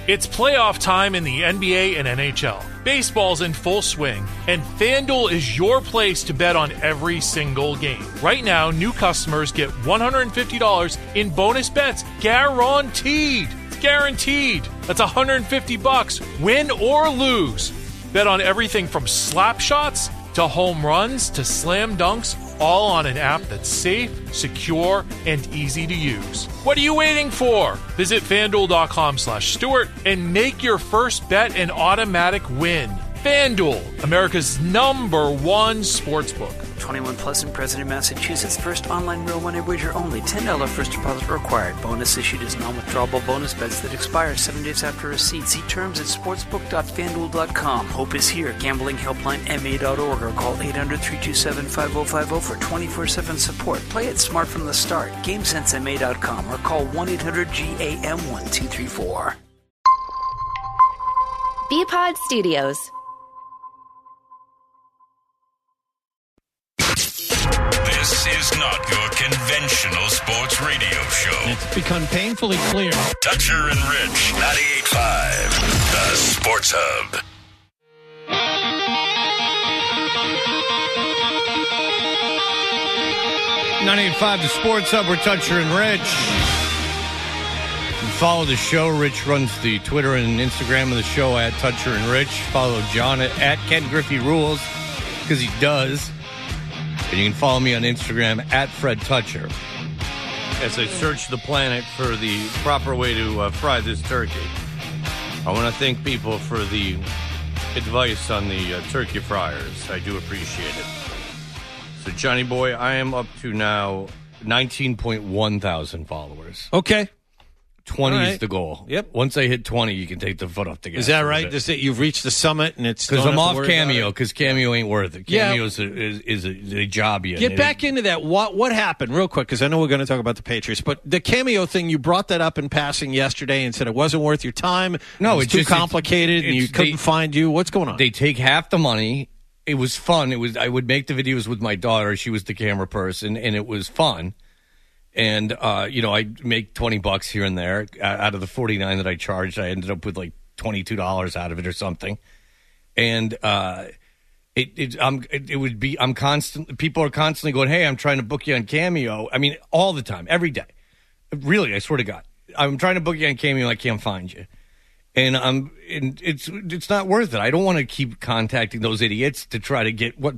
It's playoff time in the NBA and NHL. Baseball's in full swing, and FanDuel is your place to bet on every single game. Right now, new customers get $150 in bonus bets guaranteed. It's guaranteed. That's $150, win or lose. Bet on everything from slap shots to home runs to slam dunks, all on an app that's safe, secure, and easy to use. What are you waiting for? Visit FanDuel.com/Stewart and make your first bet an automatic win. FanDuel, America's #1 sportsbook. 21 plus and present in Massachusetts. First online real money wager only. $10 first deposit required. Bonus issued as non-withdrawable bonus bets that expire 7 days after receipt. See terms at sportsbook.fanduel.com. Hope is here. Gambling helpline ma.org or call 800-327-5050 for 24/7 support. Play it smart from the start. GameSenseMA.com or call 1-800-GAM-1234. BPod Studios. This is not your conventional sports radio show. It's become painfully clear. Dutcher and Rich, 98.5, the Sports Hub. .5, the Sports Hub. We're Dutcher and Rich. Follow the show. Rich runs the Twitter and Instagram of the show at Dutcher and Rich. Follow John at Ken Griffey Rules, because he does. And you can follow me on Instagram at Fred Dutcher as I search the planet for the proper way to fry this turkey. I want to thank people for the advice on the turkey fryers. I do appreciate it. So, Johnny Boy, I am up to now 19.1 thousand followers. Okay. 20 right. is the goal. Yep. Once I hit 20, you can take the foot off the gas. Is that right? Just that you've reached the summit and it's because I'm off Cameo, because Cameo ain't worth it. Cameo is a job yet. Get back into that. What happened, real quick, because I know we're going to talk about the Patriots, but the Cameo thing, you brought that up in passing yesterday and said it wasn't worth your time. No, it's too complicated and you couldn't find you. What's going on? They take half the money. It was fun. I would make the videos with my daughter. She was the camera person, and it was fun. And, I make $20 here and there. Out of the $49 that I charged, I ended up with like $22 out of it or something. And people are constantly going, hey, I'm trying to book you on Cameo. I mean, all the time, every day. Really, I swear to God. I'm trying to book you on Cameo. I can't find you. And it's not worth it. I don't want to keep contacting those idiots to try to get I'll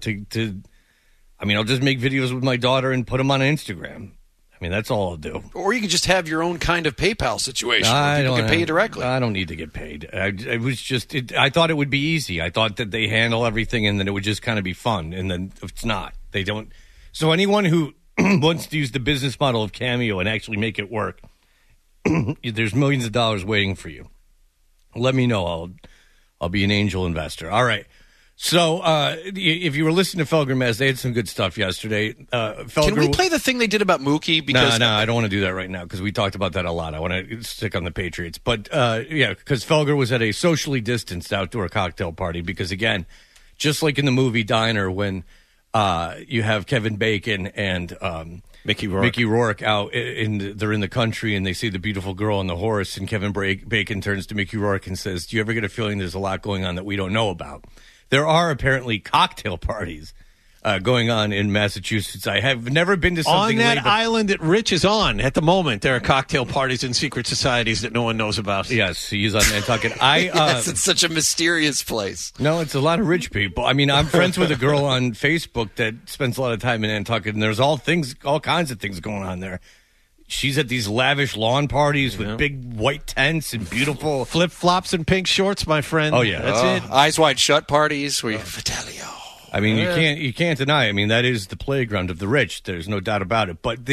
just make videos with my daughter and put them on Instagram. I mean, that's all I'll do. Or you can just have your own kind of PayPal situation where people can pay you directly. I don't need to get paid. I thought it would be easy. I thought that they handle everything and then it would just kind of be fun. And then it's not. They don't. So anyone who wants to use the business model of Cameo and actually make it work, there's millions of dollars waiting for you. Let me know. I'll be an angel investor. All right. So, if you were listening to Felger Mez, they had some good stuff yesterday. Can we play the thing they did about Mookie? Because No, I don't want to do that right now because we talked about that a lot. I want to stick on the Patriots. But, because Felger was at a socially distanced outdoor cocktail party because, again, just like in the movie Diner when you have Kevin Bacon and Mickey Rourke out, they're in the country and they see the beautiful girl on the horse, and Kevin Bacon turns to Mickey Rourke and says, do you ever get a feeling there's a lot going on that we don't know about? There are apparently cocktail parties going on in Massachusetts. I have never been to something on that island that Rich is on at the moment. There are cocktail parties and secret societies that no one knows about. Yes, he's on Nantucket. Yes, it's such a mysterious place. No, it's a lot of rich people. I mean, I'm friends with a girl on Facebook that spends a lot of time in Nantucket, and there's all kinds of things going on there. She's at these lavish lawn parties with big white tents and beautiful flip-flops and pink shorts, my friend. Oh, yeah. That's it. Eyes wide shut parties where Vitalio. I mean, you can't deny. I mean, that is the playground of the rich. There's no doubt about it. But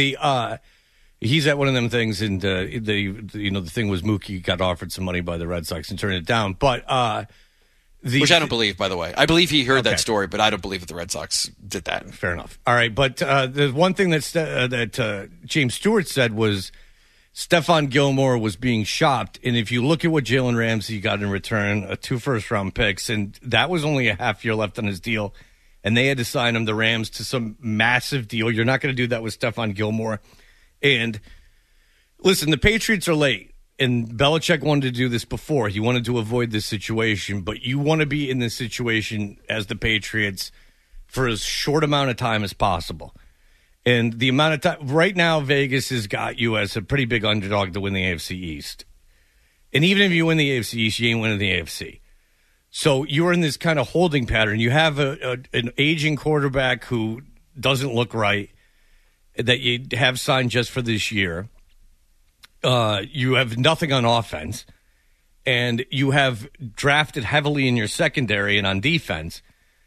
he's at one of them things, and the thing was Mookie got offered some money by the Red Sox and turned it down. But which I don't believe, by the way. I believe he heard that story, but I don't believe that the Red Sox did that. Fair enough. All right, but the one thing that James Stewart said was Stephon Gilmore was being shopped, and if you look at what Jalen Ramsey got in return, 2 first-round picks, and that was only a half year left on his deal, and they had to sign him, the Rams, to some massive deal. You're not going to do that with Stephon Gilmore. And listen, the Patriots are late. And Belichick wanted to do this before. He wanted to avoid this situation, but you want to be in this situation as the Patriots for as short amount of time as possible. And the amount of time right now, Vegas has got you as a pretty big underdog to win the AFC East. And even if you win the AFC East, you ain't winning the AFC. So you're in this kind of holding pattern. You have an aging quarterback who doesn't look right, that you have signed just for this year. You have nothing on offense, and you have drafted heavily in your secondary and on defense.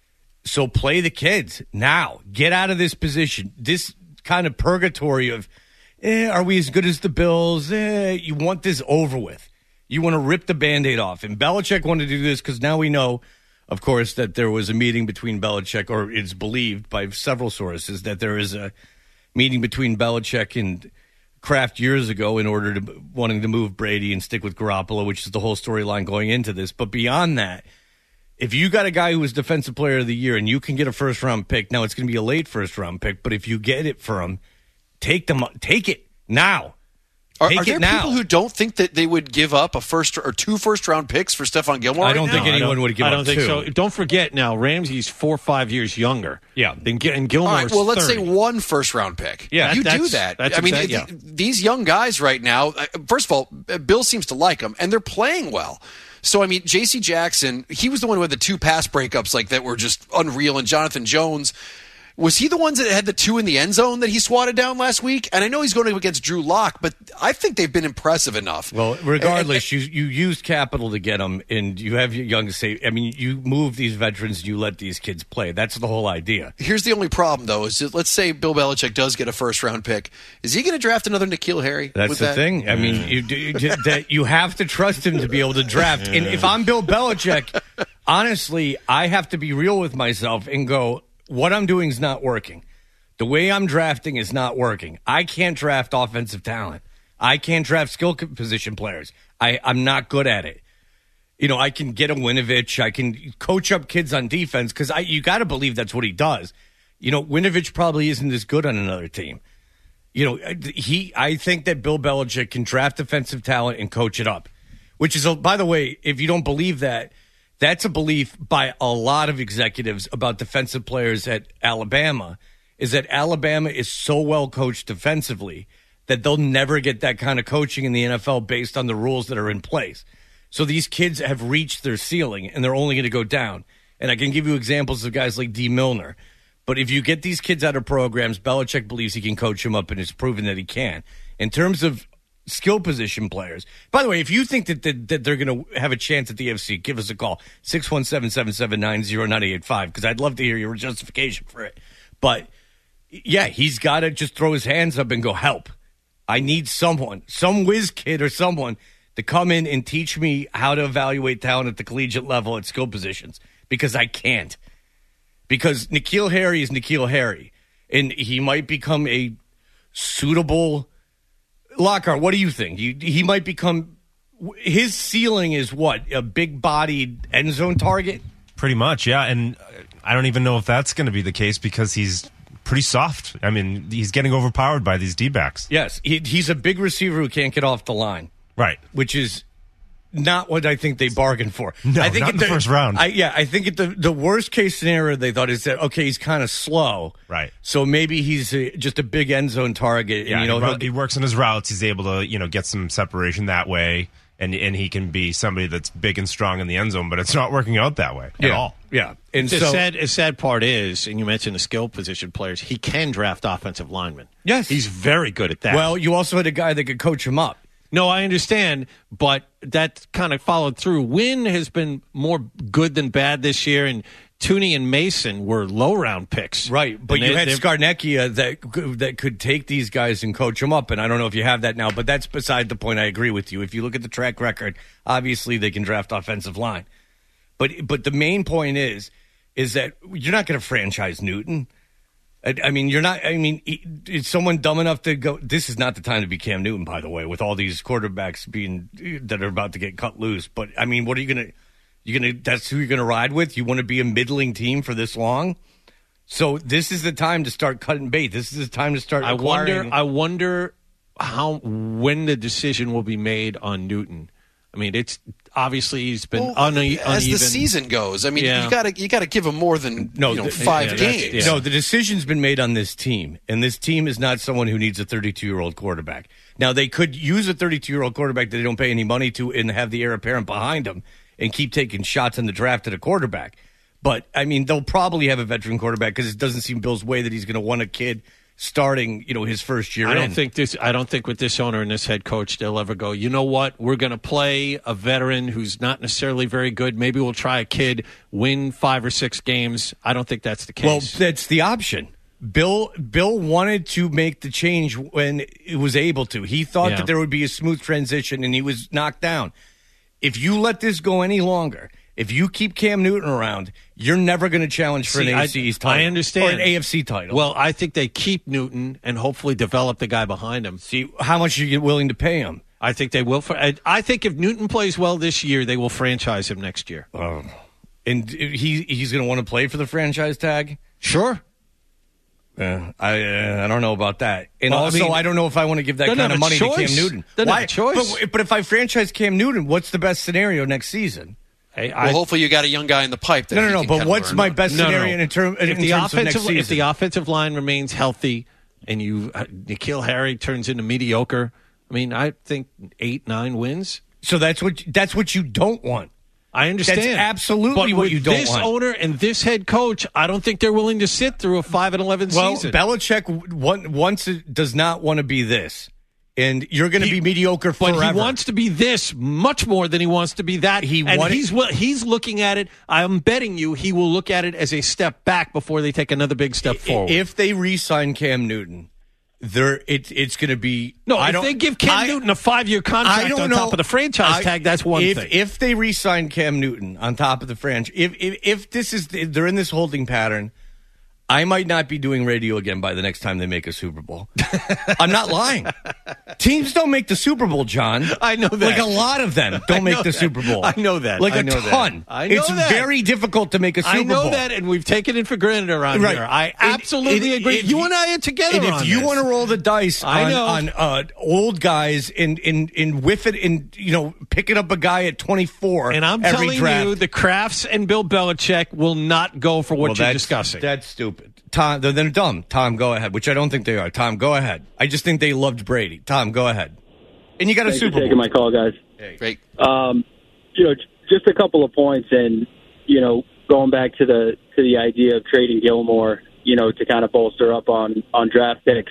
So play the kids now. Get out of this position. This kind of purgatory of, are we as good as the Bills? You want this over with. You want to rip the Band-Aid off. And Belichick wanted to do this because now we know, of course, that there was a meeting between Belichick, or it's believed by several sources that there is a meeting between Belichick and Kraft years ago in order to wanting to move Brady and stick with Garoppolo, which is the whole storyline going into this. But beyond that, if you got a guy who was Defensive Player of the Year and you can get a first-round pick, now it's going to be a late first-round pick, but if you get it for him, take it now. Are there people who don't think that they would give up a first or 2 first-round picks for Stephon Gilmore? I don't think anyone would give up 2. I don't think so. Don't forget now, Ramsey's 4 or 5 years younger. Yeah, and Gilmore's all right, well, let's 30. say 1 first-round pick. Yeah, you do that. I mean, these young guys right now. First of all, Bill seems to like them, and they're playing well. So, I mean, J.C. Jackson, he was the one who had the 2 pass breakups like that were just unreal, and Jonathan Jones. Was he the ones that had the 2 in the end zone that he swatted down last week? And I know he's going up against Drew Lock, but I think they've been impressive enough. Well, regardless, you used capital to get them, and you have your young say. I mean, you move these veterans, you let these kids play. That's the whole idea. Here's the only problem, though, is that let's say Bill Belichick does get a first-round pick. Is he going to draft another N'Keal Harry? That's the thing. I mean, you have to trust him to be able to draft. And if I'm Bill Belichick, honestly, I have to be real with myself and go, what I'm doing is not working. The way I'm drafting is not working. I can't draft offensive talent. I can't draft skill position players. I'm not good at it. You know, I can get a Winovich. I can coach up kids on defense because you got to believe that's what he does. You know, Winovich probably isn't as good on another team. You know, I think that Bill Belichick can draft defensive talent and coach it up, which is, by the way, if you don't believe that, that's a belief by a lot of executives about defensive players at Alabama, is that Alabama is so well coached defensively that they'll never get that kind of coaching in the NFL based on the rules that are in place. So these kids have reached their ceiling, and they're only going to go down. And I can give you examples of guys like D. Milner. But if you get these kids out of programs, Belichick believes he can coach them up, and it's proven that he can. In terms of skill position players. By the way, if you think that they're going to have a chance at the AFC, give us a call, 617-779-0985, because I'd love to hear your justification for it. But, yeah, he's got to just throw his hands up and go, help. I need someone, some whiz kid or someone to come in and teach me how to evaluate talent at the collegiate level at skill positions, because I can't. Because N'Keal Harry is N'Keal Harry, and he might become a suitable – Lockhart, what do you think? He might become – his ceiling is what? A big-bodied end zone target? Pretty much, yeah. And I don't even know if that's going to be the case because he's pretty soft. I mean, he's getting overpowered by these D-backs. Yes, he's a big receiver who can't get off the line. Right. Which is not what I think they bargained for. No, I think not in the first round. I think the worst-case scenario they thought is that, okay, he's kind of slow. Right. So maybe he's just a big end zone target. Yeah, and, he works on his routes. He's able to, get some separation that way, and he can be somebody that's big and strong in the end zone, but it's not working out that way at all. Yeah. And the sad part is, and you mentioned the skill position players, he can draft offensive linemen. Yes. He's very good at that. Well, you also had a guy that could coach him up. No, I understand, but that kind of followed through. Wynn has been more good than bad this year, and Tooney and Mason were low-round picks. Right, but you had Scarnecchia that could take these guys and coach them up, and I don't know if you have that now, but that's beside the point. I agree with you. If you look at the track record, obviously they can draft offensive line. But the main point is that you're not going to franchise Newton. I mean, you're not. I mean, is someone dumb enough to go? This is not the time to be Cam Newton, by the way, with all these quarterbacks that are about to get cut loose. But I mean, what are you gonna? That's who you're gonna ride with. You want to be a middling team for this long? So this is the time to start cutting bait. This is the time to start acquiring. I wonder when the decision will be made on Newton. I mean, it's obviously he's been uneven as the season goes. I mean, you got to give him more than 5 games. No, the decision's been made on this team, and this team is not someone who needs a 32-year-old quarterback. Now, they could use a 32-year-old quarterback that they don't pay any money to and have the heir apparent behind him and keep taking shots in the draft at a quarterback. But, I mean, they'll probably have a veteran quarterback because it doesn't seem Bill's way that he's going to want a kid starting, his first year. I don't think with this owner and this head coach they'll ever go, you know what, we're going to play a veteran who's not necessarily very good. Maybe we'll try a kid, win 5 or 6 games. I don't think that's the case. Well, that's the option. Bill wanted to make the change when he was able to. He thought that there would be a smooth transition, and he was knocked down. If you let this go any longer, if you keep Cam Newton around, you're never going to challenge for an AFC East title. I understand. Or an AFC title. Well, I think they keep Newton and hopefully develop the guy behind him. See, how much are you willing to pay him? I think they will. I think if Newton plays well this year, they will franchise him next year. And he's going to want to play for the franchise tag? Sure. I don't know about that. And I don't know if I want to give that kind of money to Cam Newton. Why? Choice. But if I franchise Cam Newton, what's the best scenario next season? Hopefully you got a young guy in the pipe. No. But what's my best scenario in terms of next season? If the offensive line remains healthy and N'Keal Harry turns into mediocre, I mean, I think 8-9 wins. So that's what you don't want. I understand. That's absolutely what you don't want. This owner and this head coach, I don't think they're willing to sit through a 5-11 season. Well, Belichick does not want to be this. And you're going to be mediocre forever. But he wants to be this much more than he wants to be that. He's looking at it. I'm betting you he will look at it as a step back before they take another big step forward. If they re-sign Cam Newton, it's going to be if they give Cam Newton a 5-year contract on top of the franchise tag, that's one thing. If they re-sign Cam Newton on top of the franchise, if they're in this holding pattern, I might not be doing radio again by the next time they make a Super Bowl. I'm not lying. Teams don't make the Super Bowl, John. I know that. Like a lot of them don't make the Super Bowl. I know that. Like a ton. It's very difficult to make a Super Bowl. I know that, and we've taken it for granted around here. I absolutely agree. You and I are together on this. If you want to roll the dice on old guys and whiff it and picking up a guy at 24, and I'm telling you, the Krafts and Bill Belichick will not go for what you're discussing. That's stupid. Tom, they're dumb. Tom, go ahead. Which I don't think they are. Tom, go ahead. I just think they loved Brady. Tom, go ahead. And you got a Super Bowl. Thanks for taking my call, guys. Hey. Great. Just a couple of points, and going back to the idea of trading Gilmore, to kind of bolster up on draft picks.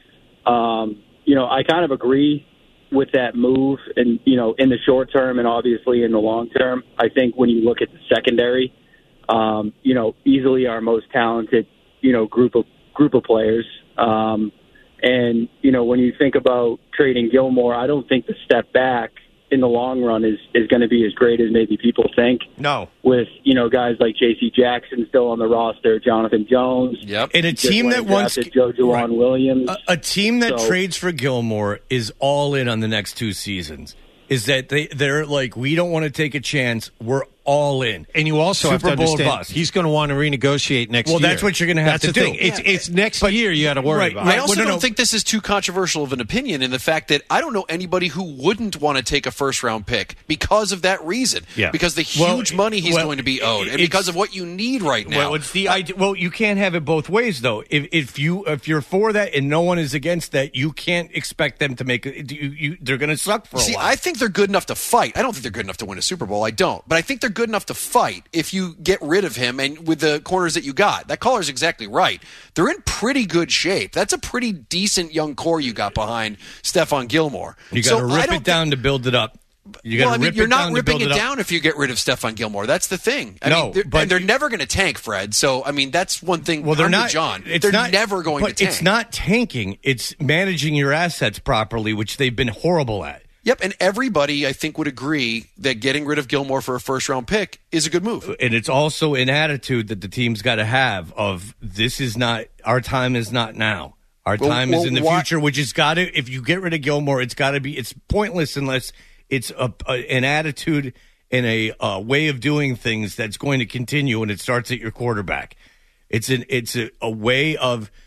I kind of agree with that move, and in the short term, and obviously in the long term. I think when you look at the secondary. Easily our most talented, group of players. And when you think about trading Gilmore, I don't think the step back in the long run is going to be as great as maybe people think. No. With, guys like J.C. Jackson still on the roster, Jonathan Jones. Yep. And a team that wants Joe Juwan Williams. A team that trades for Gilmore is all in on the next 2 seasons. Is that they're like, we don't want to take a chance. We're all in. And you also have to understand, he's going to want to renegotiate next year. Well, that's what you're going to have to do. Thing. It's next year you got to worry about. I also don't think this is too controversial of an opinion in the fact that I don't know anybody who wouldn't want to take a first-round pick because of that reason. Yeah. Because the huge money he's going to be owed, and because of what you need right now. Well, it's the idea. Well, you can't have it both ways, though. If you're for that and no one is against that, you can't expect them to make it. They're going to suck for a while. I think they're good enough to fight. I don't think they're good enough to win a Super Bowl. I don't. But I think they're good enough to fight if you get rid of him and with the corners that you got. That caller's exactly right. They're in pretty good shape. That's a pretty decent young core you got behind Stephon Gilmore. You got to rip it down to build it up. You're not ripping it down if you get rid of Stephon Gilmore. That's the thing. They're never going to tank, Fred. So, that's one thing. Well, they're not, John. They're never going to tank. It's not tanking. It's managing your assets properly, which they've been horrible at. Yep, and everybody, I think, would agree that getting rid of Gilmore for a first-round pick is a good move. And it's also an attitude that the team's got to have of our time is not now. Our time is in the future, which has got to, if you get rid of Gilmore, it's pointless unless it's an attitude and a way of doing things that's going to continue, and it starts at your quarterback. It's a way of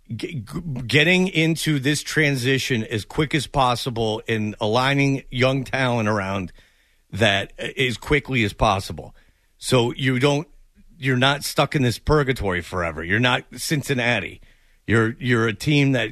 getting into this transition as quick as possible and aligning young talent around that as quickly as possible. So you're not stuck in this purgatory forever. You're not Cincinnati. You're a team that,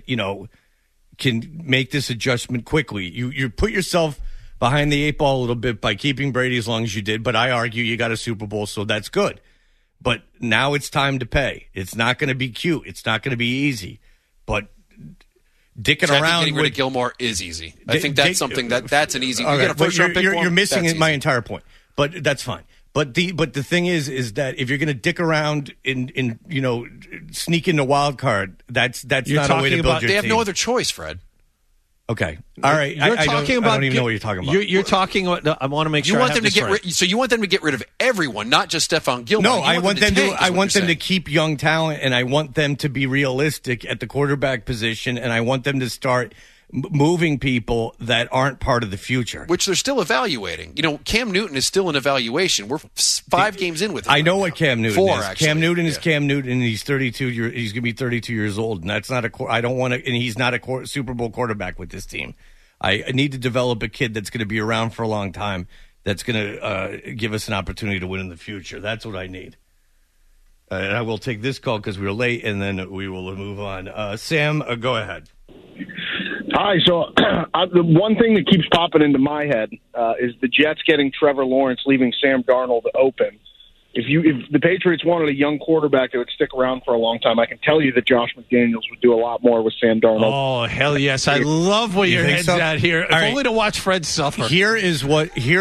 can make this adjustment quickly. You put yourself behind the eight ball a little bit by keeping Brady as long as you did, but I argue you got a Super Bowl, so that's good. But now it's time to pay. It's not going to be cute. It's not going to be easy. But dicking around getting rid of Gilmore is easy. I think that's something that's an easy. You get a first round pick. You're missing my entire point. But that's fine. But the thing is that if you're going to dick around in sneak into wild card, that's not a way to build your team. They have no other choice, Fred. Okay. All right. I don't even know what you're talking about. You're talking about. I want to make sure you want them to get rid. So you want them to get rid of everyone, not just Stephon Gilmore. No, I want them to keep young talent, and I want them to be realistic at the quarterback position, and I want them to start moving people that aren't part of the future, which they're still evaluating. Cam Newton is still in evaluation. We're 5 games in with him. I know what Cam Newton 4, is. Actually. Cam Newton is Cam Newton, and he's 32. He's going to be 32 years old, and that's not I don't want to. And he's not a Super Bowl quarterback with this team. I need to develop a kid that's going to be around for a long time. That's going to give us an opportunity to win in the future. That's what I need. And I will take this call because we're late, and then we will move on. Sam, go ahead. Hi. So the one thing that keeps popping into my head is the Jets getting Trevor Lawrence, leaving Sam Darnold open. If the Patriots wanted a young quarterback that would stick around for a long time, I can tell you that Josh McDaniels would do a lot more with Sam Darnold. Oh, hell yes. I love where your head's at here. If only to watch Fred suffer. Here is how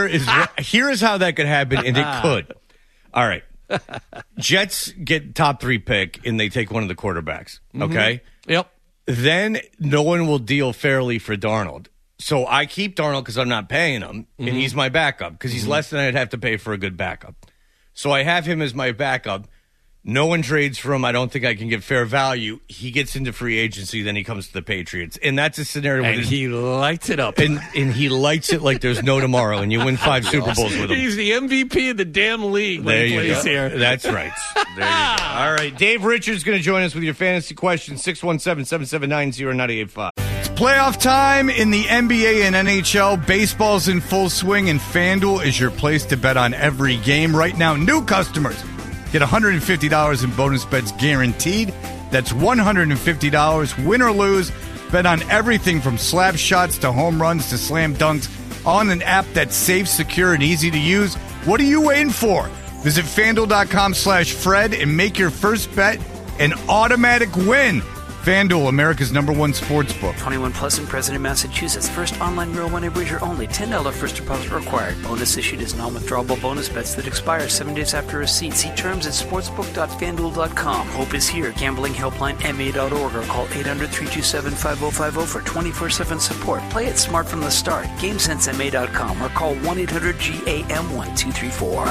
that could happen, and it could. All right. Jets get top 3 pick, and they take one of the quarterbacks. Okay? Mm-hmm. Yep. Then no one will deal fairly for Darnold. So I keep Darnold because I'm not paying him, and he's my backup because he's less than I'd have to pay for a good backup. So I have him as my backup. No one trades for him. I don't think I can get fair value. He gets into free agency, then he comes to the Patriots. And that's a scenario where he lights it up. And he lights it like there's no tomorrow, and you win 5 Super Bowls with him. He's the MVP of the damn league when he plays here. That's right. There you go. All right. Dave Richards going to join us with your fantasy questions, 617-779-0985. It's playoff time in the NBA and NHL. Baseball's in full swing, and FanDuel is your place to bet on every game. Right now, new customers get $150 in bonus bets guaranteed. That's $150, win or lose. Bet on everything from slap shots to home runs to slam dunks on an app that's safe, secure, and easy to use. What are you waiting for? Visit FanDuel.com/Fred and make your first bet an automatic win. FanDuel, America's #1 sportsbook. 21 plus and present in Massachusetts. First online real money wager only. $10 first deposit required. Bonus issued as non-withdrawable bonus bets that expire 7 days after receipt. See terms at sportsbook.fanduel.com. Hope is here. Gambling helpline MA.org or call 800-327-5050 for 24/7 support. Play it smart from the start. GameSenseMA.com or call 1-800-GAM-1234.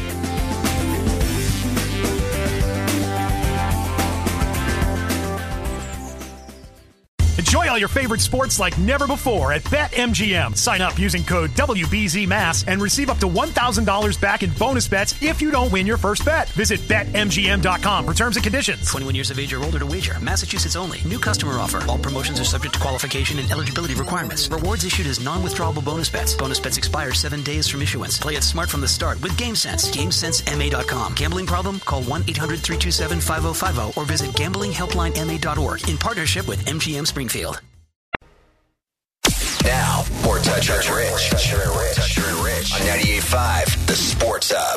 Enjoy all your favorite sports like never before at BetMGM. Sign up using code WBZMass and receive up to $1,000 back in bonus bets if you don't win your first bet. Visit BetMGM.com for terms and conditions. 21 years of age or older to wager. Massachusetts only. New customer offer. All promotions are subject to qualification and eligibility requirements. Rewards issued as non-withdrawable bonus bets. Bonus bets expire 7 days from issuance. Play it smart from the start with GameSense. GameSenseMA.com. Gambling problem? Call 1-800-327-5050 or visit gamblinghelplinema.org in partnership with MGM Springfield. Now, more Toucher and Rich. On 98.5, the Sports Hub.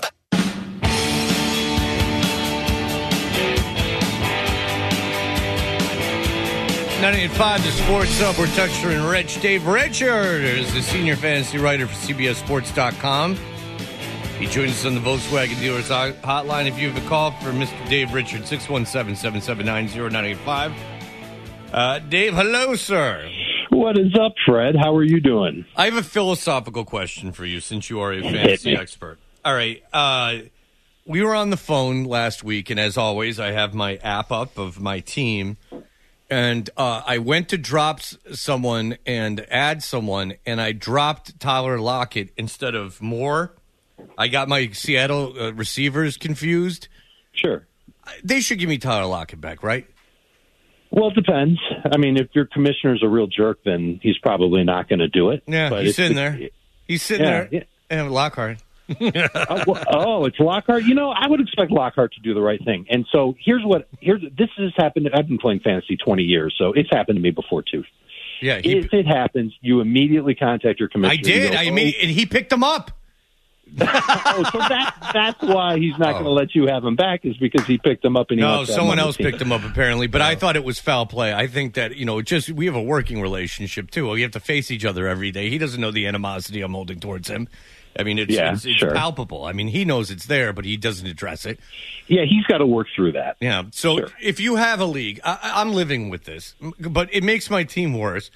98.5, the Sports Hub. We're Toucher and Rich. Dave Richard is the senior fantasy writer for CBSSports.com. He joins us on the Volkswagen Dealers Hotline. If you have a call for Mr. Dave Richard, 617-779-0985. Dave, hello, sir. What is up, Fred? How are you doing? I have a philosophical question for you since you are a fantasy expert. All right. We were on the phone last week, and as always, I have my app up of my team. And I went to drop someone and add someone, and I dropped Tyler Lockett instead of Moore. I got my Seattle receivers confused. Sure. They should give me Tyler Lockett back, right? Well, it depends. I mean, if your commissioner's a real jerk, then he's probably not going to do it. Yeah, but he's sitting there. He's sitting there. Yeah. And Lockhart. It's Lockhart. I would expect Lockhart to do the right thing. And so this has happened. I've been playing fantasy 20 years, so it's happened to me before too. Yeah. If it happens, you immediately contact your commissioner. I did. And he picked him up. So that's why he's not going to let you have him back, is because he picked him up and someone else picked him up apparently. But I thought it was foul play. I think that we have a working relationship too. We have to face each other every day. He doesn't know the animosity I'm holding towards him. I mean, it's palpable. I mean, he knows it's there, but he doesn't address it. Yeah, he's got to work through that. Yeah. So if you have a league, I'm living with this, but it makes my team worse.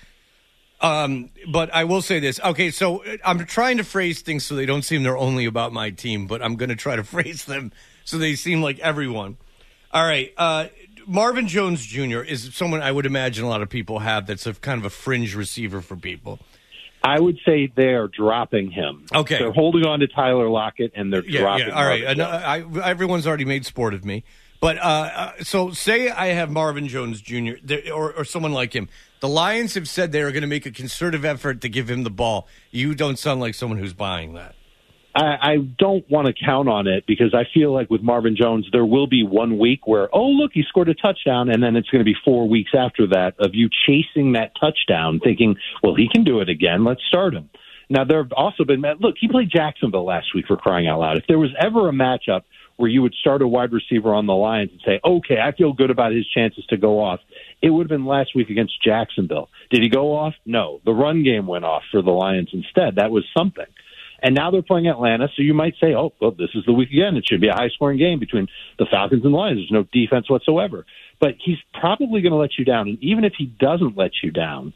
But I will say this. Okay, so I'm trying to phrase things so they don't seem they're only about my team, but I'm going to try to phrase them so they seem like everyone. All right. Marvin Jones Jr. is someone I would imagine a lot of people have that's a kind of a fringe receiver for people. I would say they're dropping him. Okay. They're holding on to Tyler Lockett, and they're dropping him. All right. Everyone's already made sport of me. But so say I have Marvin Jones Jr. or someone like him. The Lions have said they are going to make a concerted effort to give him the ball. You don't sound like someone who's buying that. I don't want to count on it, because I feel like with Marvin Jones, there will be 1 week where, look, he scored a touchdown, and then it's going to be 4 weeks after that of you chasing that touchdown, thinking, well, he can do it again. Let's start him. Now, there have also been, look, he played Jacksonville last week, for crying out loud. If there was ever a matchup where you would start a wide receiver on the Lions and say, okay, I feel good about his chances to go off, it would have been last week against Jacksonville. Did he go off? No. The run game went off for the Lions instead. That was something. And now they're playing Atlanta, so you might say, this is the week again. It should be a high-scoring game between the Falcons and the Lions. There's no defense whatsoever. But he's probably going to let you down. And even if he doesn't let you down,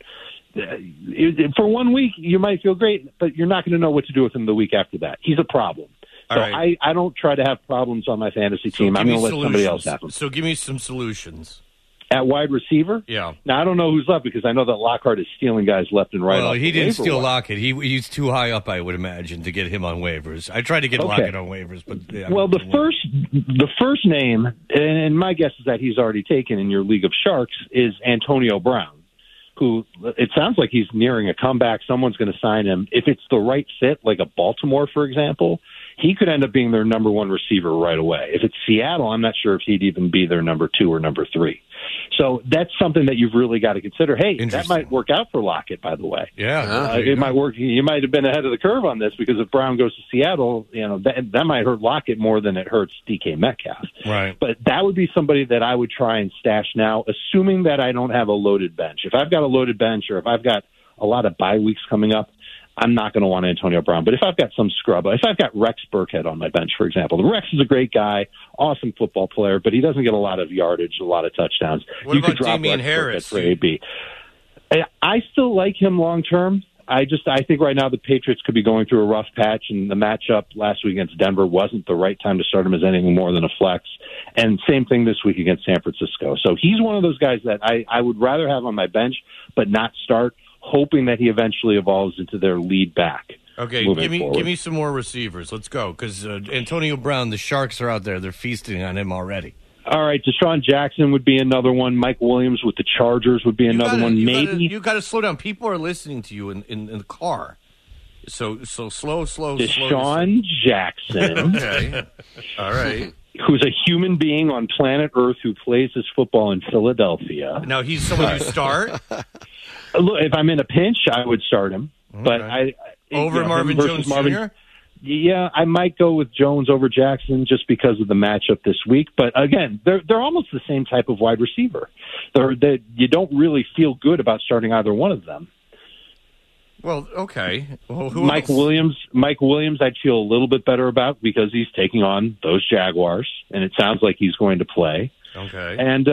for 1 week, you might feel great, but you're not going to know what to do with him the week after that. He's a problem. So right. I don't try to have problems on my fantasy team. I'm going to let somebody else have them. So give me some solutions. At wide receiver? Yeah. Now, I don't know who's left, because I know that Lockhart is stealing guys left and right. Well, he didn't steal Lockett. He's too high up, I would imagine, to get him on waivers. I tried to get Lockett on waivers, but... the first name, and my guess is that he's already taken in your League of Sharks, is Antonio Brown, who it sounds like he's nearing a comeback. Someone's going to sign him. If it's the right fit, like a Baltimore, for example, he could end up being their number one receiver right away. If it's Seattle, I'm not sure if he'd even be their number 2 or number 3. So that's something that you've really got to consider. Hey, that might work out for Lockett, by the way. Yeah. It might work. You might have been ahead of the curve on this, because if Brown goes to Seattle, that might hurt Lockett more than it hurts DK Metcalf. Right. But that would be somebody that I would try and stash now, assuming that I don't have a loaded bench. If I've got a loaded bench, or if I've got a lot of bye weeks coming up, I'm not going to want Antonio Brown. But if I've got some scrub, if I've got Rex Burkhead on my bench, for example, Rex is a great guy, awesome football player, but he doesn't get a lot of yardage, a lot of touchdowns. What about Damian Harris for AB? I still like him long term. I think right now the Patriots could be going through a rough patch, and the matchup last week against Denver wasn't the right time to start him as anything more than a flex. And same thing this week against San Francisco. So he's one of those guys that I would rather have on my bench, but not start, hoping that he eventually evolves into their lead back. Okay, give me some more receivers. Let's go, because Antonio Brown, the Sharks are out there. They're feasting on him already. All right, Deshaun Jackson would be another one. Mike Williams with the Chargers would be another one. You got to slow down. People are listening to you in the car. So slow. Deshaun Jackson. Okay. All right. Who's a human being on planet Earth who plays his football in Philadelphia. Now, he's someone you start? Look, if I'm in a pinch, I would start him. Okay. But over Marvin Jones Jr.? Yeah, I might go with Jones over Jackson just because of the matchup this week. But again, they're almost the same type of wide receiver. You don't really feel good about starting either one of them. Well, okay. Well, Mike Williams, I'd feel a little bit better about, because he's taking on those Jaguars, and it sounds like he's going to play. Okay. And,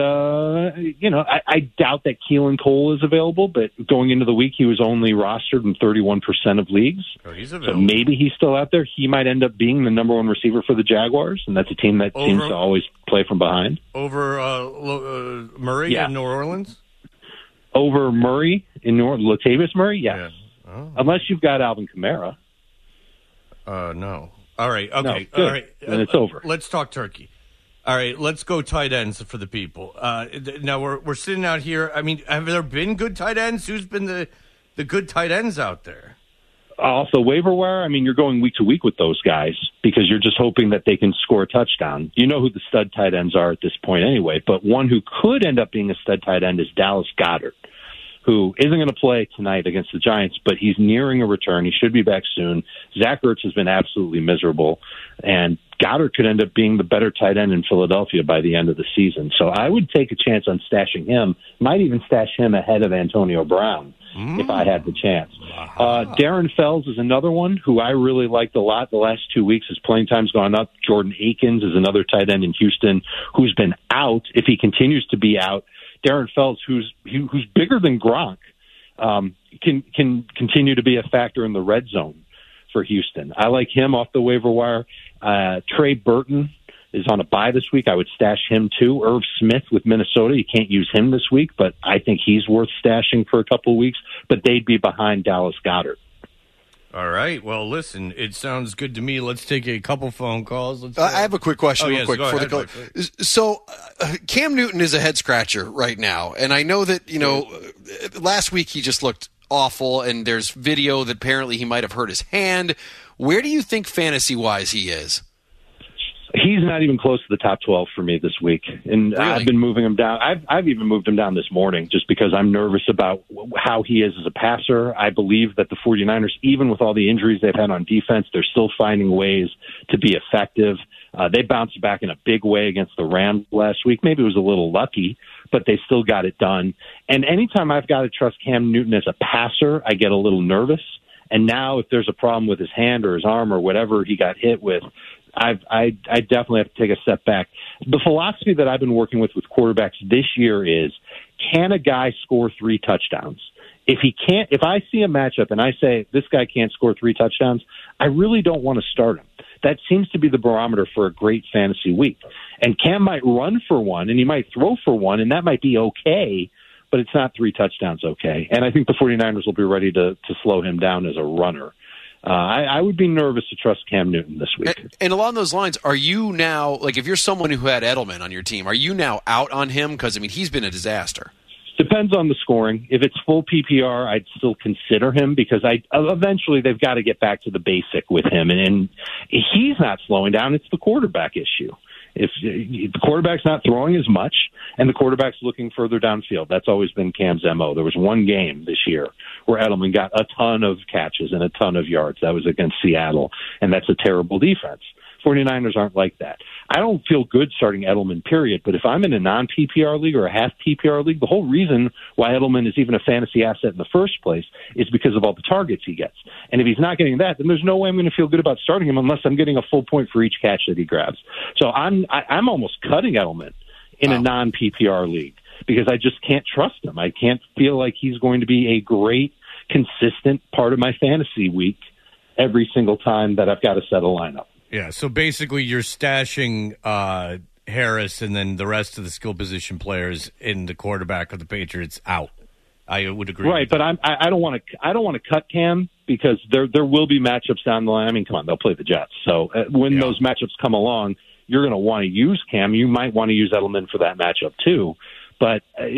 I doubt that Keelan Cole is available, but going into the week, he was only rostered in 31% of leagues. Oh, he's available. So maybe he's still out there. He might end up being the number one receiver for the Jaguars, and that's a team that seems to always play from behind. Over Murray in New Orleans? Over Murray in New Orleans? Latavius Murray? Yes. Yeah. Oh. Unless you've got Alvin Kamara. No. All right. Okay. No, all right. Then it's over. Let's talk turkey. All right, let's go tight ends for the people. Now we're sitting out here. I mean, have there been good tight ends? Who's been the good tight ends out there? Also, waiver wire, I mean, you're going week to week with those guys because you're just hoping that they can score a touchdown. You know who the stud tight ends are at this point anyway, but one who could end up being a stud tight end is Dallas Goedert, who isn't going to play tonight against the Giants, but he's nearing a return. He should be back soon. Zach Ertz has been absolutely miserable, and Goddard could end up being the better tight end in Philadelphia by the end of the season. So I would take a chance on stashing him, might even stash him ahead of Antonio Brown if I had the chance. Darren Fells is another one who I really liked a lot the last 2 weeks. His playing time's gone up. Jordan Akins is another tight end in Houston who's been out. If he continues to be out, Darren Fells, who's bigger than Gronk, can continue to be a factor in the red zone for Houston. I like him off the waiver wire. Trey Burton is on a bye this week. I would stash him too. Irv Smith with Minnesota. You can't use him this week, but I think he's worth stashing for a couple of weeks. But they'd be behind Dallas Goedert. All right. Well, listen, it sounds good to me. Let's take a couple phone calls. I have a quick question real quick for the call. So Cam Newton is a head scratcher right now. And I know that, last week he just looked awful, and there's video that apparently he might have hurt his hand. Where do you think fantasy-wise he is? He's not even close to the top 12 for me this week. And really? I've been moving him down. I've even moved him down this morning just because I'm nervous about how he is as a passer. I believe that the 49ers, even with all the injuries they've had on defense, they're still finding ways to be effective. They bounced back in a big way against the Rams last week. Maybe it was a little lucky, but they still got it done. And anytime I've got to trust Cam Newton as a passer, I get a little nervous. And now if there's a problem with his hand or his arm or whatever he got hit with, I definitely have to take a step back. The philosophy that I've been working with quarterbacks this year is, can a guy score 3 touchdowns? If he can't, if I see a matchup and I say this guy can't score 3 touchdowns, I really don't want to start him. That seems to be the barometer for a great fantasy week. And Cam might run for one and he might throw for one, and that might be okay, but it's not 3 touchdowns okay. And I think the 49ers will be ready to slow him down as a runner. I would be nervous to trust Cam Newton this week. And along those lines, are you now, like if you're someone who had Edelman on your team, are you now out on him? Because, I mean, he's been a disaster. Depends on the scoring. If it's full PPR, I'd still consider him because eventually they've got to get back to the basic with him. And he's not slowing down. It's the quarterback issue. If the quarterback's not throwing as much and the quarterback's looking further downfield, that's always been Cam's MO. There was one game this year where Edelman got a ton of catches and a ton of yards. That was against Seattle, and that's a terrible defense. 49ers aren't like that. I don't feel good starting Edelman, period, but if I'm in a non-PPR league or a half PPR league, the whole reason why Edelman is even a fantasy asset in the first place is because of all the targets he gets. And if he's not getting that, then there's no way I'm going to feel good about starting him unless I'm getting a full point for each catch that he grabs. So I'm almost cutting Edelman in a non-PPR league because I just can't trust him. I can't feel like he's going to be a great, consistent part of my fantasy week every single time that I've got to set a lineup. Yeah, so basically you're stashing Harris and then the rest of the skill position players in the quarterback of the Patriots out. I would agree. Right, but I don't want to cut Cam because there will be matchups down the line. I mean, come on, they'll play the Jets. So when those matchups come along, you're going to want to use Cam. You might want to use Edelman for that matchup too. But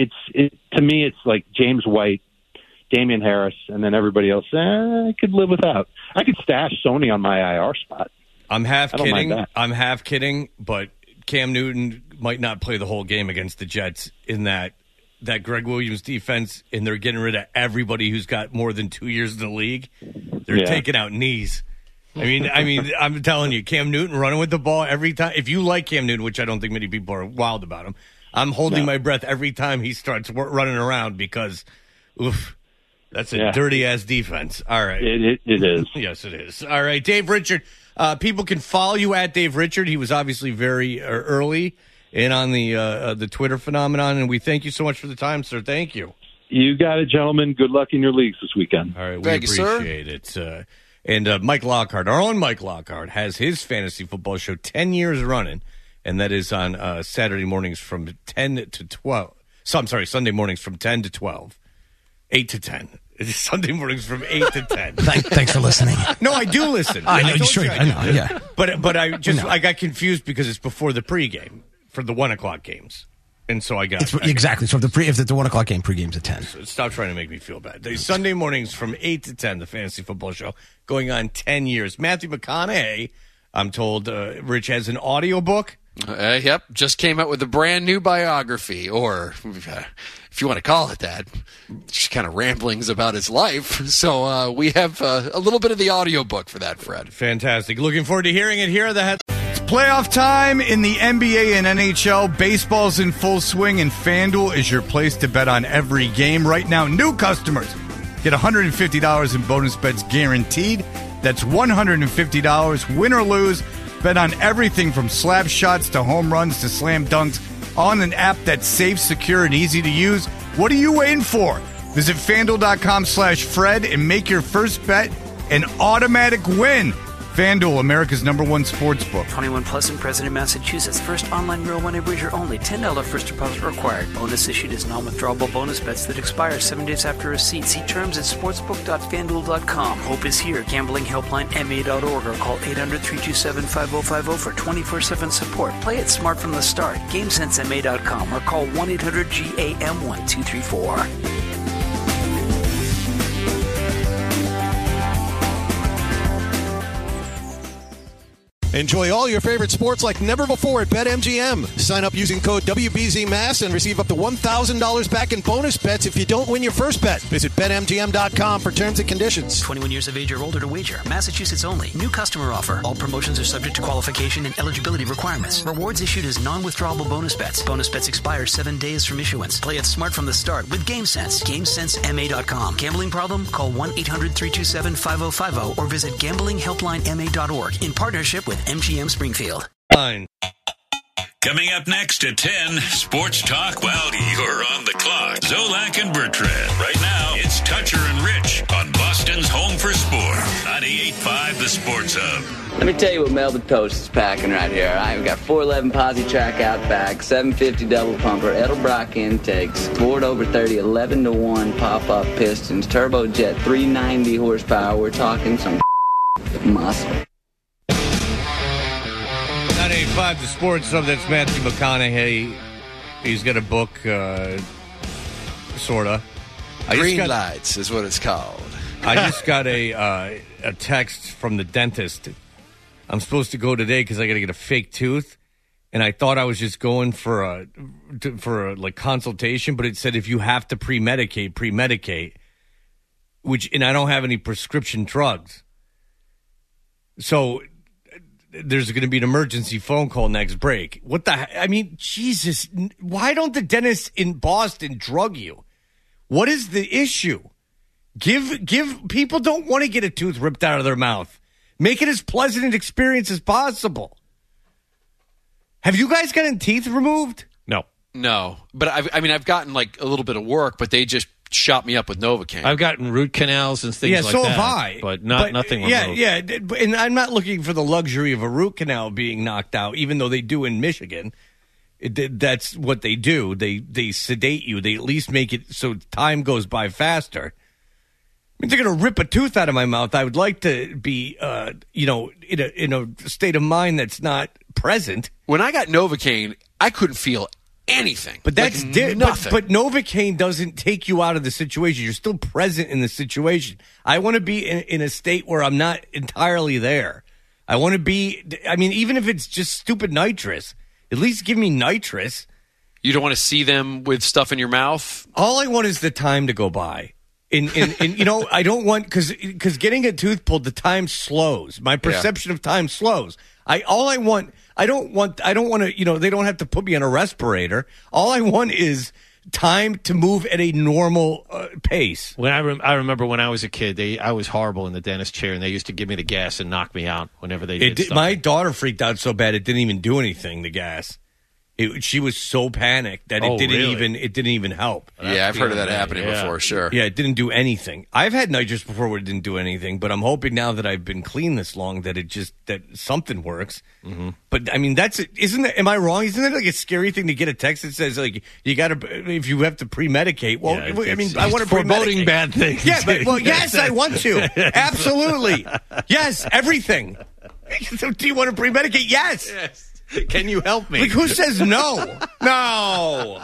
to me, it's like James White, Damian Harris, and then everybody else. I could live without. I could stash Sony on my IR spot. I'm half kidding, but Cam Newton might not play the whole game against the Jets in that Greg Williams defense, and they're getting rid of everybody who's got more than 2 years in the league. They're taking out knees. I mean, I'm telling you, Cam Newton running with the ball every time. If you like Cam Newton, which I don't think many people are wild about him, I'm holding my breath every time he starts running around because, oof. That's a dirty-ass defense. All right. It is. Yes, it is. All right, Dave Richard. People can follow you at Dave Richard. He was obviously very early in on the Twitter phenomenon, and we thank you so much for the time, sir. Thank you. You got it, gentlemen. Good luck in your leagues this weekend. All right, we appreciate it. And Mike Lockhart, our own Mike Lockhart, has his fantasy football show 10 years running, and that is on Saturday mornings from 10 to 12. So, I'm sorry, Sunday mornings from 10 to 12. 8 to 10. It's Sunday mornings from 8 to 10. Thanks for listening. No, I do listen. I know, I know, yeah. But I got confused because it's before the pregame. for the 1 o'clock games. And so I got exactly. So if the 1 o'clock game, pregame's at 10. So stop trying to make me feel bad. Sunday mornings from 8 to 10, the Fantasy Football Show, going on 10 years. Matthew McConaughey, I'm told, Rich, has an audiobook. Yep, just came out with a brand new biography, or if you want to call it that, just kind of ramblings about his life. So we have a little bit of the audiobook for that, Fred. Fantastic. Looking forward to hearing it. Here are the headlines. Playoff time in the NBA and NHL. Baseball's in full swing, and FanDuel is your place to bet on every game. Right now, new customers get $150 in bonus bets guaranteed. That's $150, win or lose. Bet on everything from slap shots to home runs to slam dunks on an app that's safe, secure, and easy to use. What are you waiting for? Visit FanDuel.com/Fred and make your first bet an automatic win. FanDuel, America's #1 sports book. 21 plus in President, Massachusetts. First online real money wager only. $10 first deposit required. Bonus issued as non-withdrawable bonus bets that expire 7 days after receipt. See terms at sportsbook.fanduel.com. Hope is here. Gambling helpline MA.org or call 800-327-5050 for 24/7 support. Play it smart from the start. GameSenseMA.com or call 1-800-GAM-1234. Enjoy all your favorite sports like never before at BetMGM. Sign up using code WBZMass and receive up to $1,000 back in bonus bets if you don't win your first bet. Visit BetMGM.com for terms and conditions. 21 years of age or older to wager. Massachusetts only. New customer offer. All promotions are subject to qualification and eligibility requirements. Rewards issued as non-withdrawable bonus bets. Bonus bets expire 7 days from issuance. Play it smart from the start with GameSense. GameSenseMA.com. Gambling problem? Call 1-800-327-5050 or visit gamblinghelplinema.org in partnership with MGM Springfield. Fine. Coming up next at 10, Sports Talk while you're on the clock. Zolak and Bertrand. Right now, it's Toucher and Rich on Boston's Home for Sport. 98.5 The Sports Hub. Let me tell you what Melba Toast is packing right here. All right, we got 411 Posi track out back, 750 double pumper, Edelbrock intakes, Ford over 30, 11-to-1 pop-up pistons, turbojet 390 horsepower. We're talking some muscle. 985 The Sports Hub. That's Matthew McConaughey. He's got a book, sorta. Green Lights is what it's called. I just got a text from the dentist. I'm supposed to go today because I got to get a fake tooth, and I thought I was just going for a consultation, but it said if you have to pre-medicate, and I don't have any prescription drugs, so there's going to be an emergency phone call next break. What the? I mean, Jesus! Why don't the dentists in Boston drug you? What is the issue? Give people don't want to get a tooth ripped out of their mouth. Make it as pleasant an experience as possible. Have you guys gotten teeth removed? No, but I've gotten like a little bit of work, but they just shot me up with Novocaine. I've gotten root canals and things like that. Yeah, so have I. But nothing removed. Yeah, and I'm not looking for the luxury of a root canal being knocked out, even though they do in Michigan. That's what they do. They sedate you. They at least make it so time goes by faster. I mean, they're going to rip a tooth out of my mouth. I would like to be, in a state of mind that's not present. When I got Novocaine, I couldn't feel anything. But that's nothing. But Novocaine doesn't take you out of the situation. You're still present in the situation. I want to be in a state where I'm not entirely there. I want to be. I mean, even if it's just stupid nitrous, at least give me nitrous. You don't want to see them with stuff in your mouth? All I want is the time to go by. I don't want because getting a tooth pulled, the time slows. My perception of time slows. I don't want to, they don't have to put me on a respirator. All I want is time to move at a normal pace. When I remember when I was a kid, I was horrible in the dentist chair, and they used to give me the gas and knock me out whenever they did stuff. My daughter freaked out so bad it didn't even do anything. The gas. She was so panicked that it didn't even help. Yeah, I've heard of that happening before. Sure. Yeah, it didn't do anything. I've had nitrous before where it didn't do anything, but I'm hoping now that I've been clean this long that that something works. Mm-hmm. But I mean, am I wrong? Isn't that like a scary thing to get a text that says like you got to if you have to pre-medicate? Well, I mean, I want to foreboding bad things. Yeah, but yes, I want to. Absolutely, yes, everything. So do you want to pre-medicate? Yes. Can you help me? Like, who says no? No.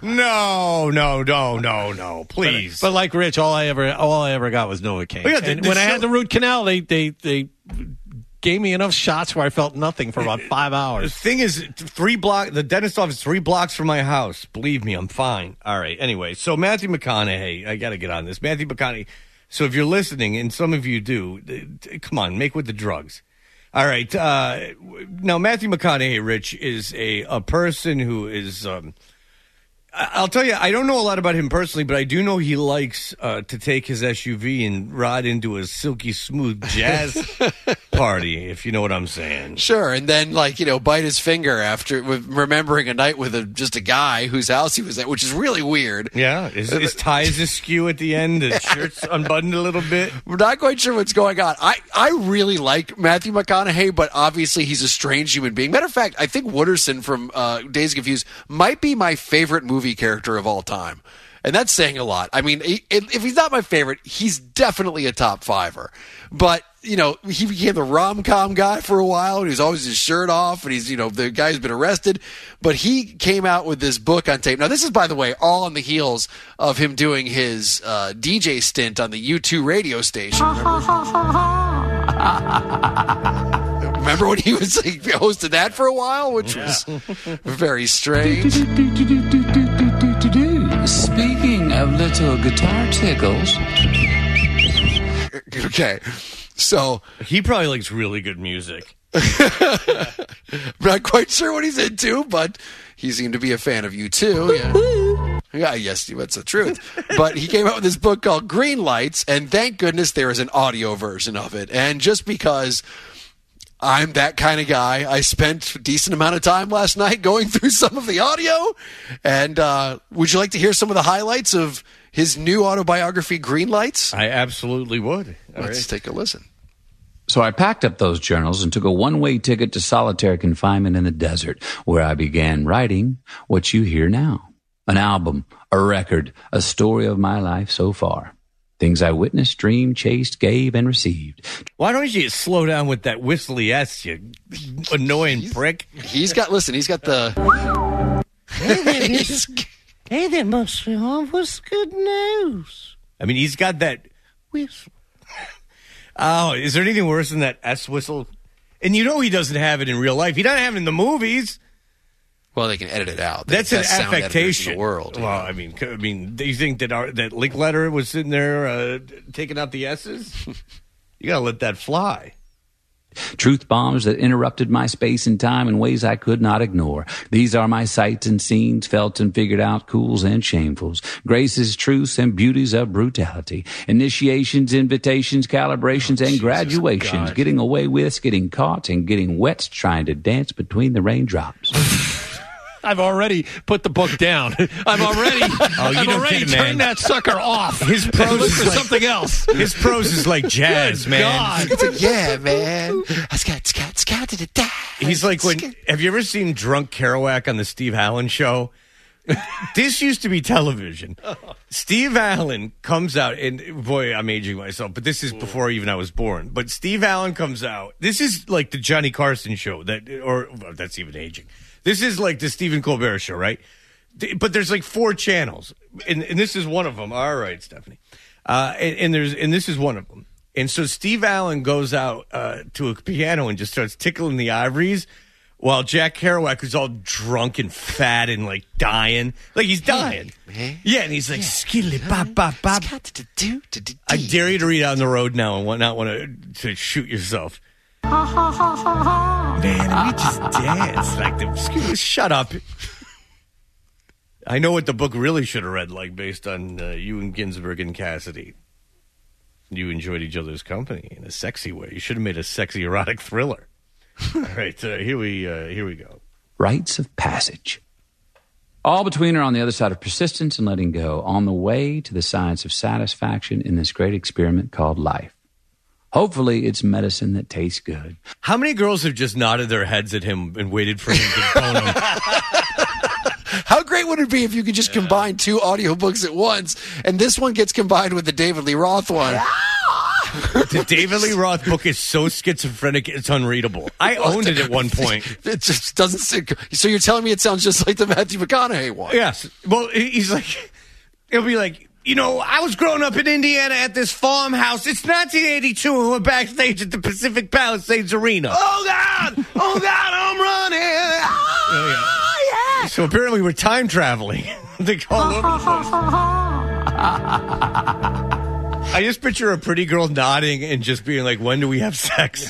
Please. But like Rich, all I ever got was Novocaine. Yeah, and when I had the root canal, they gave me enough shots where I felt nothing for about 5 hours. The thing is, the dentist office 3 blocks from my house. Believe me, I'm fine. All right. Anyway, so Matthew McConaughey, I got to get on this. Matthew McConaughey. So if you're listening, and some of you do, come on, make with the drugs. All right. Now, Matthew McConaughey, Rich, is a person who is. I'll tell you, I don't know a lot about him personally, but I do know he likes to take his SUV and ride into a silky smooth jazz party, if you know what I'm saying. Sure, and then bite his finger after remembering a night with just a guy whose house he was at, which is really weird. Yeah, his tie is askew at the end, his shirt's unbuttoned a little bit. We're not quite sure what's going on. I really like Matthew McConaughey, but obviously he's a strange human being. Matter of fact, I think Wooderson from Dazed and Confused might be my favorite movie character of all time. And that's saying a lot. I mean, if he's not my favorite, he's definitely a top fiver. But, he became the rom-com guy for a while, and he was always his shirt off, and he's, the guy's been arrested. But he came out with this book on tape. Now, this is, by the way, all on the heels of him doing his DJ stint on the U2 radio station. Remember when he was hosted that for a while, which was very strange. Speaking of little guitar tickles. Okay, so he probably likes really good music. I'm not quite sure what he's into, but he seemed to be a fan of you too. Yeah, yes, that's the truth. But he came out with this book called Green Lights, and thank goodness there is an audio version of it. And just because I'm that kind of guy, I spent a decent amount of time last night going through some of the audio. And would you like to hear some of the highlights of his new autobiography, Green Lights? I absolutely would. Let's take a listen. So I packed up those journals and took a one-way ticket to solitary confinement in the desert, where I began writing what you hear now. An album, a record, a story of my life so far. Things I witnessed, dreamed, chased, gave, and received. Why don't you slow down with that whistly S, you annoying prick? He's got the... Hey there, Monsieur. What's good news? I mean, he's got that whistle. Oh, is there anything worse than that S whistle? And he doesn't have it in real life. He doesn't have it in the movies. Well, they can edit it out. That's an affectation. In the world. Well, I mean, do you think that that Linkletter was sitting there taking out the S's? You got to let that fly. Truth bombs that interrupted my space and time in ways I could not ignore. These are my sights and scenes, felt and figured out, cools and shamefuls, graces, truths, and beauties of brutality, initiations, invitations, calibrations, and graduations, getting away with, getting caught, and getting wet, trying to dance between the raindrops. I've already put the book down. I've already turned that sucker off. His prose is like something else. His prose is like jazz, man. God. It's like, yeah, man. He's like have you ever seen Drunk Kerouac on the Steve Allen show? This used to be television. Steve Allen comes out, and boy, I'm aging myself, but this is before even I was born. But Steve Allen comes out. This is like the Johnny Carson show, that's even aging. This is like the Stephen Colbert show, right? But there's like 4 channels, and this is one of them. All right, Stephanie, and this is one of them. And so Steve Allen goes out to a piano and just starts tickling the ivories, while Jack Kerouac, who's all drunk and fat and like dying, like he's dying. Yeah, and he's like skiddly bop bop bop. I dare you to read Out on the Road now and not want to shoot yourself. Man, we just dance like them. Shut up. I know what the book really should have read like, based on you and Ginsberg and Cassidy. You enjoyed each other's company in a sexy way. You should have made a sexy erotic thriller. All right, here we go. Rites of passage. All between are on the other side of persistence and letting go, on the way to the science of satisfaction in this great experiment called life. Hopefully, it's medicine that tastes good. How many girls have just nodded their heads at him and waited for him to bone them? How great would it be if you could just combine 2 audiobooks at once, and this one gets combined with the David Lee Roth one? The David Lee Roth book is so schizophrenic, it's unreadable. I owned it at one point. It just doesn't. So you're telling me it sounds just like the Matthew McConaughey one? Yes. Well, he's like, he'll be like, I was growing up in Indiana at this farmhouse. It's 1982, and we're backstage at the Pacific Palisades Arena. Oh, God! Oh, God, I'm running! Oh, yeah! So apparently we're time traveling. They all over the place. I just picture a pretty girl nodding and just being like, when do we have sex?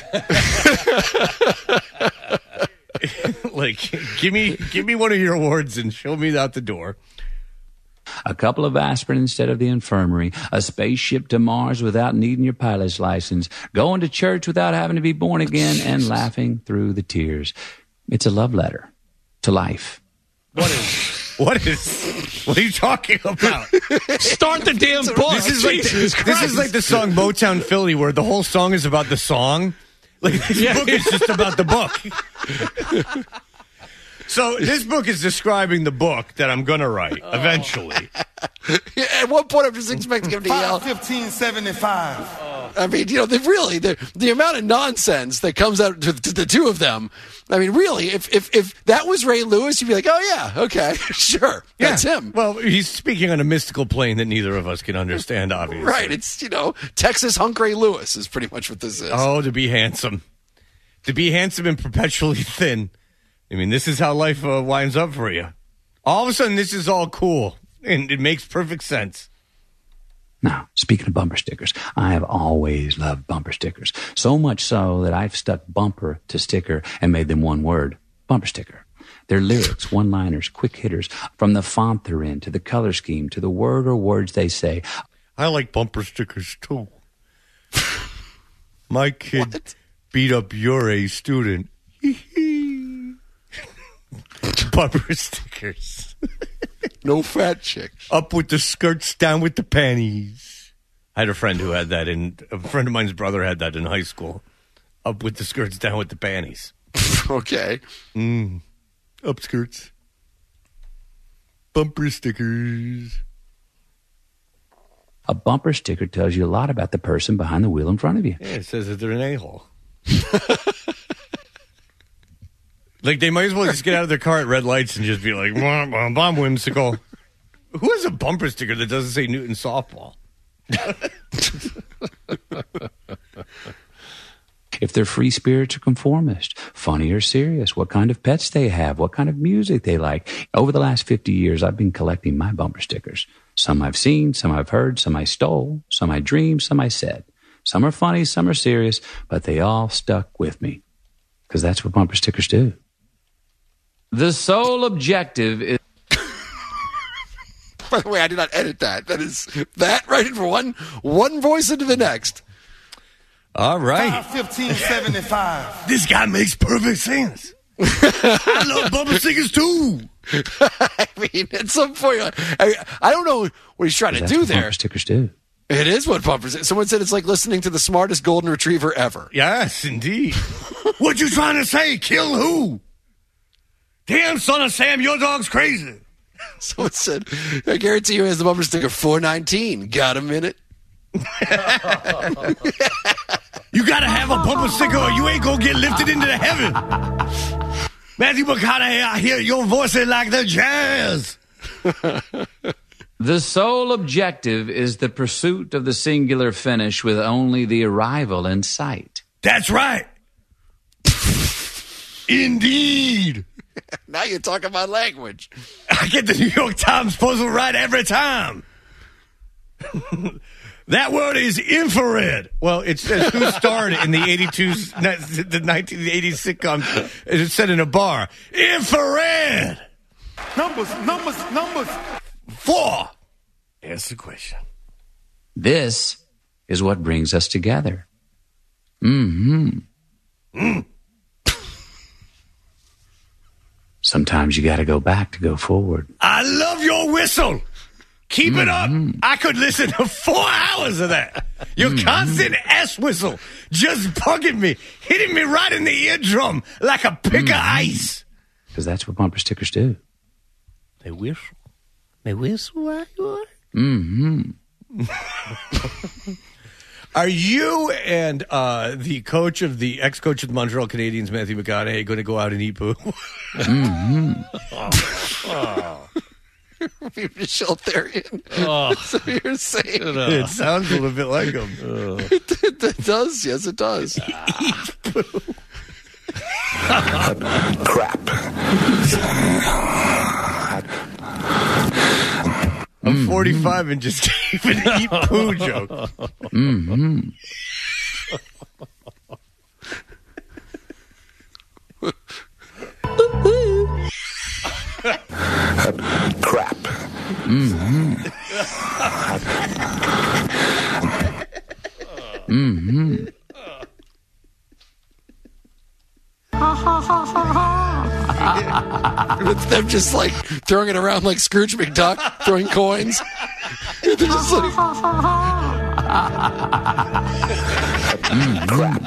Like, give me one of your awards and show me out the door. A couple of aspirin instead of the infirmary, a spaceship to Mars without needing your pilot's license, going to church without having to be born again, and laughing through the tears. It's a love letter to life. What are you talking about? Start the damn book. This is like the song Motown Philly, where the whole song is about the song. Like, this book is just about the book. So this book is describing the book that I'm going to write eventually. Yeah, at one point, I'm just expecting him to yell 1575. I mean, the amount of nonsense that comes out to the two of them. I mean, really, if that was Ray Lewis, you'd be like, oh yeah, okay, sure, that's him. Well, he's speaking on a mystical plane that neither of us can understand, obviously. Right? It's Texas Hunk Ray Lewis is pretty much what this is. Oh, to be handsome and perpetually thin. I mean, this is how life winds up for you. All of a sudden, this is all cool, and it makes perfect sense. Now, speaking of bumper stickers, I have always loved bumper stickers. So much so that I've stuck bumper to sticker and made them one word, bumper sticker. Their lyrics, one-liners, quick hitters, from the font they're in, to the color scheme, to the word or words they say. I like bumper stickers, too. My kid beat up your A student. Bumper stickers. No fat chicks. Up with the skirts, down with the panties. I had a friend who had that, and a friend of mine's brother had that in high school. Up with the skirts, down with the panties. Okay. Up skirts. Bumper stickers. A bumper sticker tells you a lot about the person behind the wheel in front of you. Yeah, it says that they're an a-hole. Like, they might as well just get out of their car at red lights and just be like, I'm whimsical. Who has a bumper sticker that doesn't say Newton softball? If they're free spirits or conformist, funny or serious, what kind of pets they have, what kind of music they like. Over the last 50 years, I've been collecting my bumper stickers. Some I've seen, some I've heard, some I stole, some I dreamed, some I said. Some are funny, some are serious, but they all stuck with me. Because that's what bumper stickers do. The sole objective is... By the way, I did not edit that. That is that right in for one voice into the next. All right. 1575. This guy makes perfect sense. I love bumper stickers too. I mean, at some point, I don't know what he's trying to do there. Bumper stickers do. It is what bumpers. Someone said it's like listening to the smartest golden retriever ever. Yes, indeed. What you trying to say? Kill who? Damn, son of Sam, your dog's crazy. Someone said, I guarantee you he has the bumper sticker 419. Got a minute? You gotta have a bumper sticker or you ain't gonna get lifted into the heaven. Matthew McConaughey, I hear your voice is like the jazz. The sole objective is the pursuit of the singular finish with only the arrival in sight. That's right. Indeed. Now you're talking my language. I get the New York Times puzzle right every time. That word is infrared. Well, it says who starred in the 1980s sitcom. It's said in a bar. Infrared. Numbers. 4. Answer the question. This is what brings us together. Sometimes you got to go back to go forward. I love your whistle. Keep it up. I could listen to 4 hours of that. Your constant S whistle just bugging me, hitting me right in the eardrum like a pick of ice. Because that's what bumper stickers do. They whistle. Are you and the ex-coach of the Montreal Canadiens, Matthew McConaughey, going to go out and eat poo? Michelle Therrien. That's what you're saying. It sounds a little bit like him. It does. Yes, it does. Eat poo. Crap. I'm 45 and just gave an eat poo joke. Crap. With them just like throwing it around like Scrooge McDuck, throwing coins. They're just like, crap.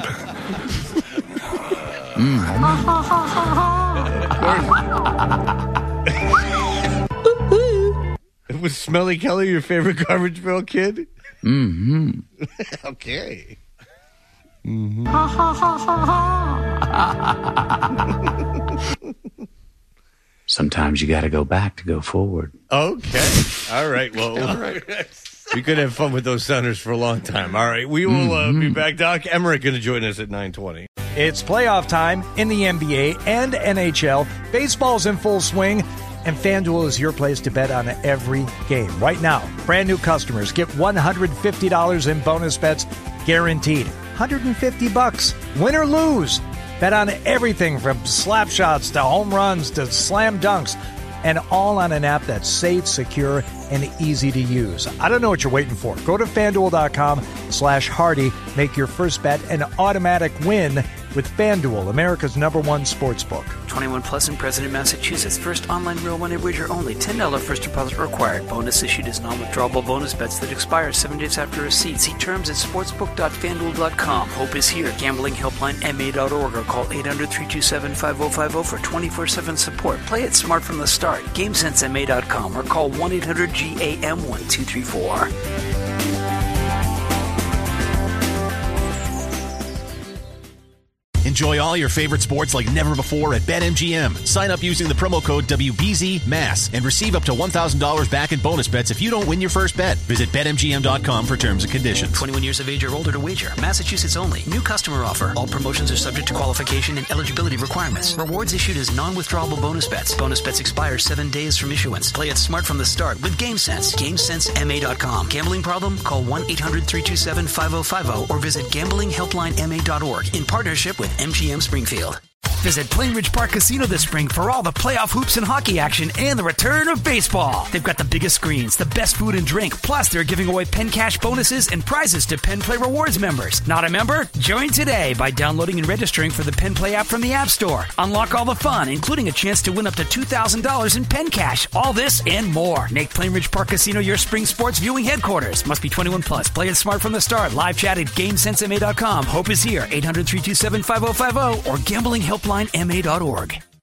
Was Smelly Kelly your favorite Garbage Pail Kid? Okay. Sometimes you got to go back to go forward. Okay. All right. Well, all right. We could have fun with those sounders for a long time. All right. We will be back. Doc Emmerich going to join us at 9:20. It's playoff time in the NBA and NHL. Baseball's in full swing, and FanDuel is your place to bet on every game. Right now, brand new customers get $150 in bonus bets guaranteed. $150. Win or lose. Bet on everything from slap shots to home runs to slam dunks, and all on an app that's safe, secure, and easy to use. I don't know what you're waiting for. Go to FanDuel.com/Hardy. Make your first bet an automatic win with FanDuel, America's #1 sportsbook. 21 plus and present in Massachusetts. First online real money wager only. $10 first deposit required. Bonus issued as non-withdrawable bonus bets that expire 7 days after receipt. See terms at sportsbook.fanduel.com. Hope is here. Gambling helpline MA.org or call 800-327-5050 for 24/7 support. Play it smart from the start. GameSenseMA.com or call 1-800-GAM-1234. Enjoy all your favorite sports like never before at BetMGM. Sign up using the promo code WBZMASS and receive up to $1,000 back in bonus bets if you don't win your first bet. Visit BetMGM.com for terms and conditions. 21 years of age or older to wager. Massachusetts only. New customer offer. All promotions are subject to qualification and eligibility requirements. Rewards issued as non-withdrawable bonus bets. Bonus bets expire 7 days from issuance. Play it smart from the start with GameSense. GameSenseMA.com. Gambling problem? Call 1-800-327-5050 or visit gamblinghelplinema.org in partnership with MGM Springfield. Visit Plainridge Park Casino this spring for all the playoff hoops and hockey action and the return of baseball. They've got the biggest screens, the best food and drink, plus they're giving away Penn Cash bonuses and prizes to Penn Play Rewards members. Not a member? Join today by downloading and registering for the Penn Play app from the App Store. Unlock all the fun, including a chance to win up to $2,000 in Penn Cash. All this and more. Make Plainridge Park Casino your spring sports viewing headquarters. Must be 21 plus. Play it smart from the start. Live chat at GameSenseMA.com. Hope is here. 800-327-5050 or gamblinghelplinema.org.